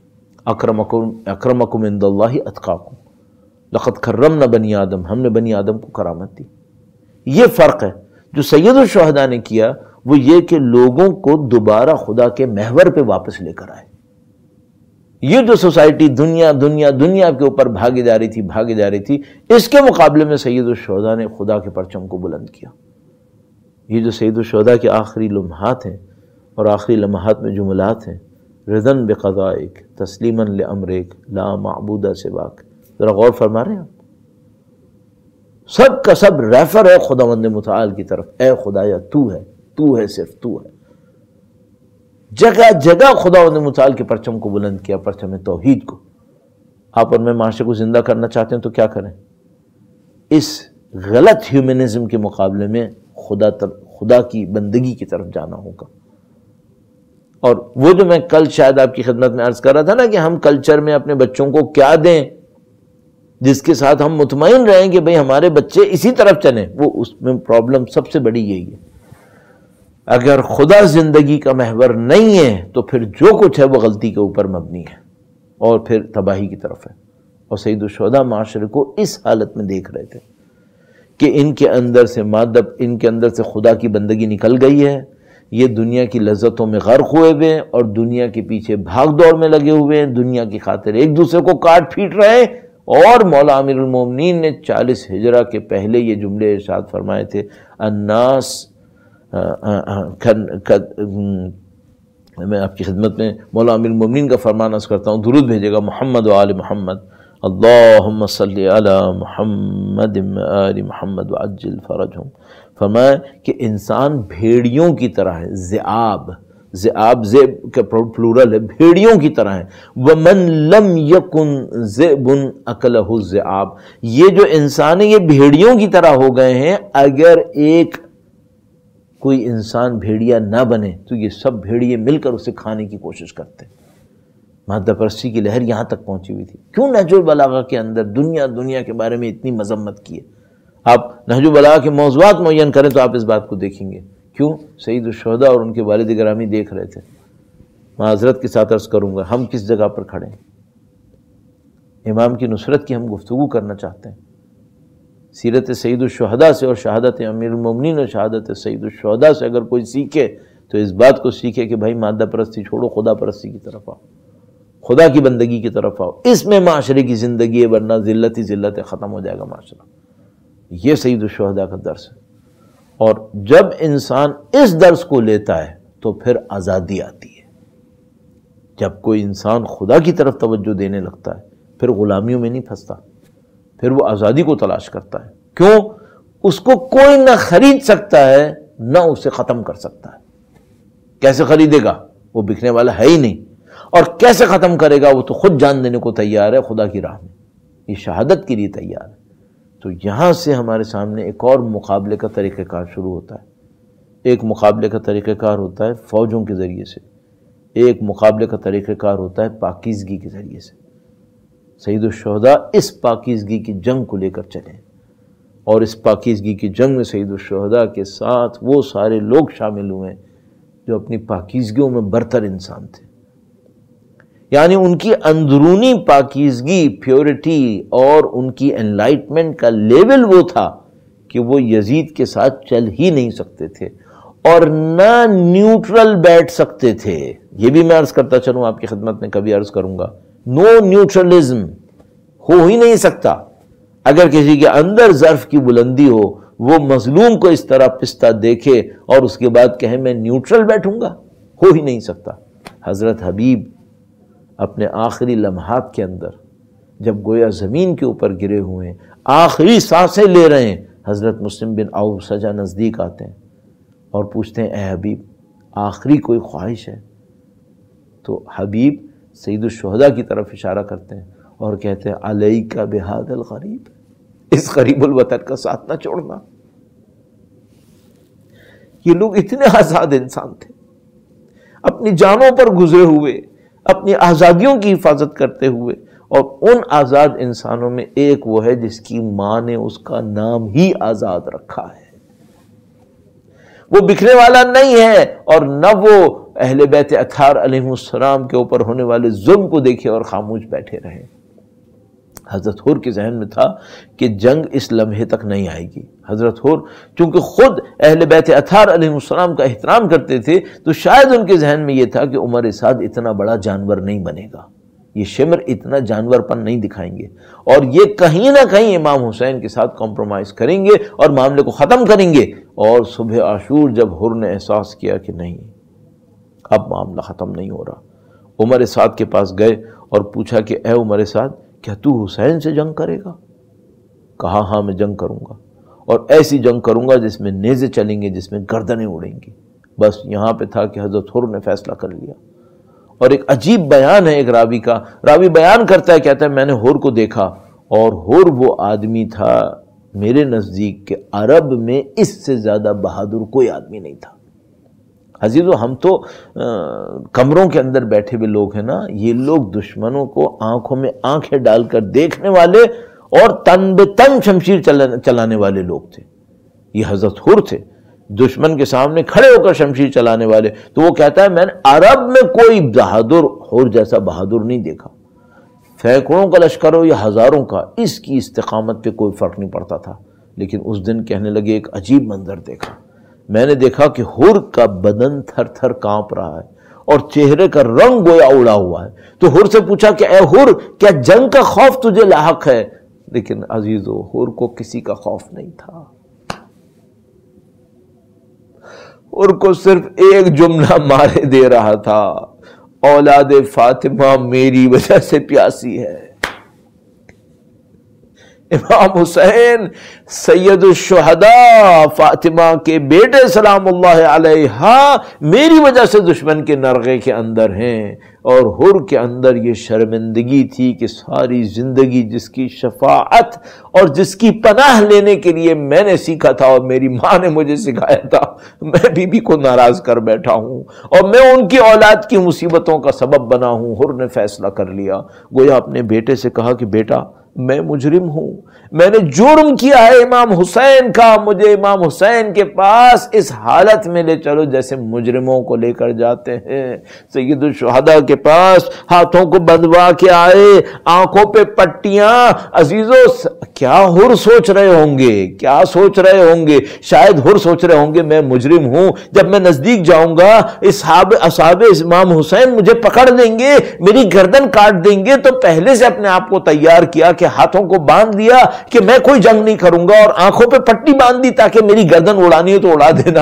اکرمکم عند اللہ اتقاکم، لقد کرمنا بنی آدم، ہم نے بنی آدم کو کرامت دی. یہ فرق ہے. جو سید الشہداء نے کیا وہ یہ کہ لوگوں کو دوبارہ خدا کے محور پہ واپس لے کر آئے. یہ جو سوسائٹی دنیا دنیا دنیا کے اوپر بھاگی جا رہی تھی، اس کے مقابلے میں سید الشہداء نے خدا کے پرچم کو بلند کیا. یہ جو سید الشہداء کے آخری لمحات ہیں اور آخری لمحات میں جملات ہیں، رضن بقضائک تسلیما لامرک لا معبود سواک، ذرا غور فرما رہے ہیں آپ؟ سب کا سب ریفر ہے خداوند متعال کی طرف. اے خدایا تو ہے، تو ہے، صرف تو ہے. جگہ جگہ خدا نے متعال کے پرچم کو بلند کیا، پرچم توحید کو۔ آپ اور میں معاشرے کو زندہ کرنا چاہتے ہیں تو کیا کریں؟ اس غلط ہیومنزم کے مقابلے میں خدا کی بندگی کی طرف جانا ہوگا۔ اور وہ جو میں کل شاید آپ کی خدمت میں عرض کر رہا تھا نا کہ ہم کلچر میں اپنے بچوں کو کیا دیں جس کے ساتھ ہم مطمئن رہیں کہ بھئی ہمارے بچے اسی طرف چلیں، وہ اس میں پرابلم سب سے بڑی یہی ہے۔ اگر خدا زندگی کا محور نہیں ہے تو پھر جو کچھ ہے وہ غلطی کے اوپر مبنی ہے اور پھر تباہی کی طرف ہے۔ اور سید الشہداء معاشرے کو اس حالت میں دیکھ رہے تھے کہ ان کے اندر سے مادہ، ان کے اندر سے خدا کی بندگی نکل گئی ہے، یہ دنیا کی لذتوں میں غرق ہوئے ہوئے اور دنیا کے پیچھے بھاگ دوڑ میں لگے ہوئے ہیں، دنیا کی خاطر ایک دوسرے کو کاٹ پھیٹ رہے ہیں۔ اور مولا امیر المومنین نے 40 ہجرہ کے پہلے یہ جملے ارشاد فرمائے تھے، الناس، میں آپ کی خدمت میں مولا امیر المومنین کا فرمان عرض کرتا ہوں، درود بھیجے گا محمد و آل محمد، اللہم صلی علی محمد و آل محمد وعجل فرجہم۔ فرمایا کہ انسان بھیڑیوں کی طرح ہے، ذئاب ذئب کا پلورل ہے، بھیڑیوں کی طرح ہے۔ وَمَن لَمْ يَكُنْ ذِئْبٌ أَكَلَهُ الذِّئَابُ، یہ جو انسان ہے یہ بھیڑیوں کی طرح ہو گئے ہیں۔ اگر کوئی انسان بھیڑیا نہ بنے تو یہ سب بھیڑیے مل کر اسے کھانے کی کوشش کرتے ہیں۔ مادہ پرستی کی لہر یہاں تک پہنچی ہوئی تھی۔ کیوں نہج البلاغہ کے اندر دنیا کے بارے میں اتنی مذمت کی ہے؟ آپ نہج البلاغہ کے موضوعات معین کریں تو آپ اس بات کو دیکھیں گے۔ کیوں؟ سید الشہداء اور ان کے والد گرامی دیکھ رہے تھے۔ معذرت کے ساتھ عرض کروں گا، ہم کس جگہ پر کھڑے ہیں؟ امام کی نصرت کی ہم گفتگو کرنا چاہتے ہیں۔ سیرت سید الشہداء سے اور شہادت امیر المومنین اور شہادت سید الشہداء سے اگر کوئی سیکھے تو اس بات کو سیکھے کہ بھائی مادہ پرستی چھوڑو، خدا پرستی کی طرف آؤ، خدا کی بندگی کی طرف آؤ۔ اس میں معاشرے کی زندگی ہے، ورنہ ذلت ہی ذلت ہے، ختم ہو جائے گا معاشرہ۔ یہ سید الشہداء کا درس ہے۔ اور جب انسان اس درس کو لیتا ہے تو پھر آزادی آتی ہے۔ جب کوئی انسان خدا کی طرف توجہ دینے لگتا ہے پھر غلامیوں میں نہیں پھنستا، پھر وہ آزادی کو تلاش کرتا ہے۔ کیوں؟ اس کو کوئی نہ خرید سکتا ہے نہ اسے ختم کر سکتا ہے۔ کیسے خریدے گا؟ وہ بکنے والا ہے ہی نہیں۔ اور کیسے ختم کرے گا؟ وہ تو خود جان دینے کو تیار ہے خدا کی راہ میں، یہ شہادت کے لیے تیار ہے۔ تو یہاں سے ہمارے سامنے ایک اور مقابلے کا طریقہ کار شروع ہوتا ہے۔ ایک مقابلے کا طریقہ کار ہوتا ہے فوجوں کے ذریعے سے، ایک مقابلے کا طریقہ کار ہوتا ہے پاکیزگی کے ذریعے سے۔ سید الشہداء اس پاکیزگی کی جنگ کو لے کر چلے، اور اس پاکیزگی کی جنگ میں سید الشہداء کے ساتھ وہ سارے لوگ شامل ہوئے جو اپنی پاکیزگیوں میں برتر انسان تھے۔ یعنی ان کی اندرونی پاکیزگی، پیورٹی اور ان کی انلائٹمنٹ کا لیول وہ تھا کہ وہ یزید کے ساتھ چل ہی نہیں سکتے تھے اور نہ نیوٹرل بیٹھ سکتے تھے۔ یہ بھی میں عرض کرتا چلوں آپ کی خدمت میں، کبھی عرض کروں گا، نو نیوٹرلزم ہو ہی نہیں سکتا۔ اگر کسی کے اندر ظرف کی بلندی ہو، وہ مظلوم کو اس طرح پستہ دیکھے اور اس کے بعد کہے میں نیوٹرل بیٹھوں گا، ہو ہی نہیں سکتا۔ حضرت حبیب اپنے آخری لمحات کے اندر جب گویا زمین کے اوپر گرے ہوئے ہیں، آخری سانسیں لے رہے ہیں، حضرت مسلم بن عوف سجا نزدیک آتے ہیں اور پوچھتے ہیں اے حبیب آخری کوئی خواہش ہے؟ تو حبیب سید الشہداء کی طرف اشارہ کرتے ہیں اور کہتے ہیں علیک بہذا الغریب، اس غریب الوطن کا ساتھ نہ چھوڑنا۔ یہ لوگ اتنے آزاد انسان تھے، اپنی جانوں پر گزرے ہوئے، اپنی آزادیوں کی حفاظت کرتے ہوئے، اور ان آزاد انسانوں میں ایک وہ ہے جس کی ماں نے اس کا نام ہی آزاد رکھا ہے۔ وہ بکھرے والا نہیں ہے اور نہ وہ اہل بیت اطہار علیہ السلام کے اوپر ہونے والے ظلم کو دیکھے اور خاموش بیٹھے رہے۔ حضرت حور کے ذہن میں تھا کہ جنگ اس لمحے تک نہیں آئے گی۔ حضرت حور چونکہ خود اہل بیت اطہار علیہ السلام کا احترام کرتے تھے تو شاید ان کے ذہن میں یہ تھا کہ عمر سعد اتنا بڑا جانور نہیں بنے گا، یہ شمر اتنا جانور پن نہیں دکھائیں گے، اور یہ کہیں نہ کہیں امام حسین کے ساتھ کمپرومائز کریں گے اور معاملے کو ختم کریں گے۔ اور صبح عاشور جب حر نے احساس کیا کہ نہیں اب معاملہ ختم نہیں ہو رہا، عمر سعد کے پاس گئے اور پوچھا کہ اے عمر سعد کیا تو حسین سے جنگ کرے گا؟ کہا ہاں میں جنگ کروں گا، اور ایسی جنگ کروں گا جس میں نیزے چلیں گے، جس میں گردنیں اڑیں گی۔ بس یہاں پہ تھا کہ حضرت حر نے فیصلہ کر لیا. اور ایک عجیب بیان ہے ایک راوی کا، راوی بیان کرتا ہے، کہتا ہے میں نے حر کو دیکھا، اور حر وہ آدمی تھا میرے نزدیک کہ عرب میں اس سے زیادہ بہادر کوئی آدمی نہیں تھا. عزیزو، ہم تو کمروں کے اندر بیٹھے ہوئے لوگ ہیں نا، یہ لوگ دشمنوں کو آنکھوں میں آنکھیں ڈال کر دیکھنے والے اور تن بے تن شمشیر چلانے والے لوگ تھے. یہ حضرت حر تھے، دشمن کے سامنے کھڑے ہو کر شمشیر چلانے والے. تو وہ کہتا ہے میں نے عرب میں کوئی بہادر حر جیسا بہادر نہیں دیکھا. سینکڑوں کا لشکر ہو یا ہزاروں کا، اس کی استقامت پہ کوئی فرق نہیں پڑتا تھا. لیکن اس دن کہنے لگے ایک عجیب منظر دیکھا. میں نے دیکھا کہ حر کا بدن تھر تھر کانپ رہا ہے اور چہرے کا رنگ گویا اڑا ہوا ہے. تو حر سے پوچھا کہ اے حر، کیا جنگ کا خوف تجھے لاحق ہے؟ لیکن عزیزو، حر کو کسی کا خوف نہیں تھا. حر کو صرف ایک جملہ مارے دے رہا تھا، اولاد فاطمہ میری وجہ سے پیاسی ہے. امام حسین سید الشہداء فاطمہ کے بیٹے سلام اللہ علیہ میری وجہ سے دشمن کے نرغے کے اندر ہیں. اور حر کے اندر یہ شرمندگی تھی کہ ساری زندگی جس کی شفاعت اور جس کی پناہ لینے کے لیے میں نے سیکھا تھا اور میری ماں نے مجھے سکھایا تھا، میں بی بی کو ناراض کر بیٹھا ہوں اور میں ان کی اولاد کی مصیبتوں کا سبب بنا ہوں. حر نے فیصلہ کر لیا، گویا اپنے بیٹے سے کہا کہ بیٹا میں مجرم ہوں، میں نے جرم کیا ہے امام حسین کا، مجھے امام حسین کے پاس اس حالت میں لے چلو جیسے مجرموں کو لے کر جاتے ہیں. سید الشہداء کے پاس ہاتھوں کو بندھوا کے آئے، آنکھوں پہ پٹیاں. عزیزو، کیا حر سوچ رہے ہوں گے، کیا سوچ رہے ہوں گے؟ شاید حر سوچ رہے ہوں گے میں مجرم ہوں، جب میں نزدیک جاؤں گا اصحاب امام حسین مجھے پکڑ لیں گے، میری گردن کاٹ دیں گے. تو پہلے سے اپنے آپ کو تیار کیا کہ ہاتھوں کو باندھ دیا کہ میں کوئی جنگ نہیں کروں گا، اور آنکھوں پہ پٹی باندھ دی تاکہ میری گردن اڑانی ہے تو اڑا دینا.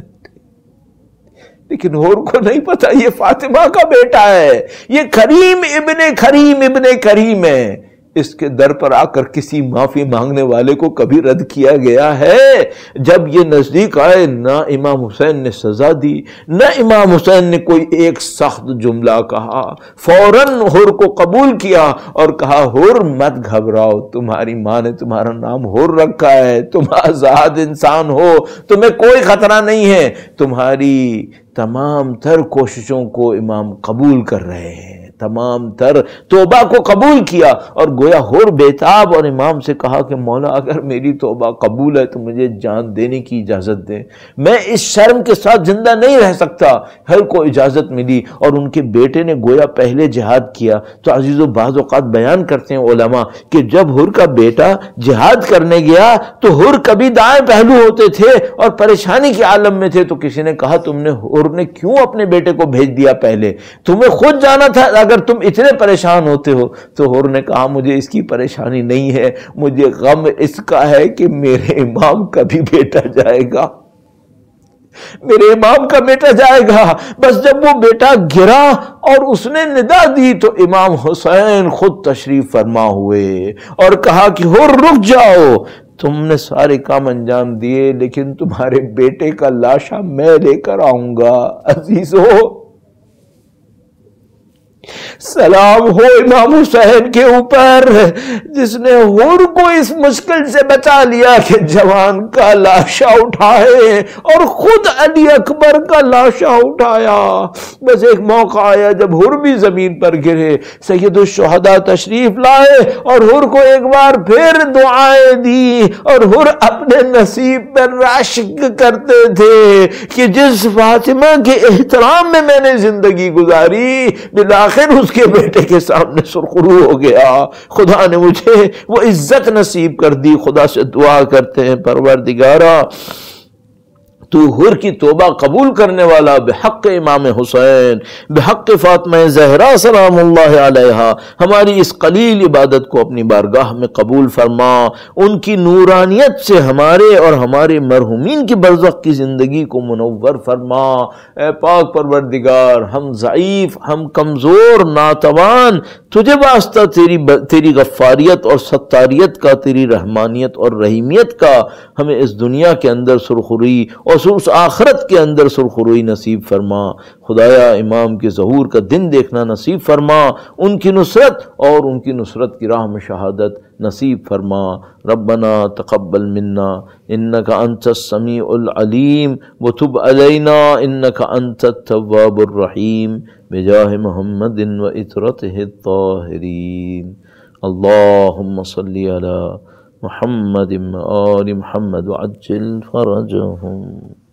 لیکن حر کو نہیں پتا یہ فاطمہ کا بیٹا ہے، یہ کریم ابن کریم ہے. اس کے در پر آ کر کسی معافی مانگنے والے کو کبھی رد کیا گیا ہے؟ جب یہ نزدیک آئے، نہ امام حسین نے سزا دی، نہ امام حسین نے کوئی ایک سخت جملہ کہا. فوراً حر کو قبول کیا اور کہا حر مت گھبراؤ، تمہاری ماں نے تمہارا نام حر رکھا ہے، تم آزاد انسان ہو، تمہیں کوئی خطرہ نہیں ہے. تمہاری تمام تر کوششوں کو امام قبول کر رہے ہیں، تمام تر توبہ کو قبول کیا. اور گویا حر بیتاب اور امام سے کہا کہ مولا اگر میری توبہ قبول ہے تو مجھے جان دینے کی اجازت دیں، میں اس شرم کے ساتھ زندہ نہیں رہ سکتا. حر کو اجازت ملی اور ان کے بیٹے نے گویا پہلے جہاد کیا. تو عزیزو، بعض اوقات بیان کرتے ہیں علماء کہ جب حر کا بیٹا جہاد کرنے گیا تو حر کبھی دائیں پہلو ہوتے تھے اور پریشانی کے عالم میں تھے. تو کسی نے کہا تم نے حر نے کیوں اپنے بیٹے کو بھیج دیا؟ پہلے تمہیں خود جانا تھا اگر تم اتنے پریشان ہوتے ہو. تو حر نے کہا مجھے اس کی پریشانی نہیں ہے، مجھے غم اس کا ہے کہ میرے امام کا بھی بیٹا جائے گا، میرے امام کا بیٹا جائے گا. بس جب وہ بیٹا گرا اور اس نے ندا دی تو امام حسین خود تشریف فرما ہوئے اور کہا کہ حر رک جاؤ، تم نے سارے کام انجام دیے لیکن تمہارے بیٹے کا لاشا میں لے کر آؤں گا. عزیزو، سلام ہو امام حسین کے اوپر جس نے حر کو اس مشکل سے بچا لیا کہ جوان کا لاشا اٹھائے اور خود علی اکبر کا لاشا اٹھایا. بس ایک موقع آیا جب حر بھی زمین پر گرے، سید الشہداء تشریف لائے اور حر کو ایک بار پھر دعائیں دی. اور حر اپنے نصیب پر راشک کرتے تھے کہ جس فاطمہ کے احترام میں میں نے زندگی گزاری، بالآخر اس کے بیٹے کے سامنے سرخرو ہو گیا. خدا نے مجھے وہ عزت نصیب کر دی. خدا سے دعا کرتے ہیں پروردگارا تو حر کی توبہ قبول کرنے والا بحق امام حسین، بحق فاطمہ زہرا سلام اللہ علیہا ہماری اس قلیل عبادت کو اپنی بارگاہ میں قبول فرما. ان کی نورانیت سے ہمارے اور ہمارے مرحومین کی برزخ کی زندگی کو منور فرما. اے پاک پروردگار، ہم ضعیف، ہم کمزور، ناتوان، تجھے واسطہ تیری غفاریت اور ستاریت کا، تیری رحمانیت اور رحیمیت کا ہمیں اس دنیا کے اندر سرخروئی اور اس آخرت کے اندر سرخروئی نصیب فرما. خدایا امام کے ظہور کا دن دیکھنا نصیب فرما، ان کی نصرت اور ان کی نصرت کی راہ میں شہادت نصیب فرما. ربنا تقبل منا انک انت السمیع العلیم وتب علینا انک انت التواب الرحیم بجاہ محمد و اطرتہ الطاہرین. اللہم صلی علی محمد و آل محمد وعجل فرجہم.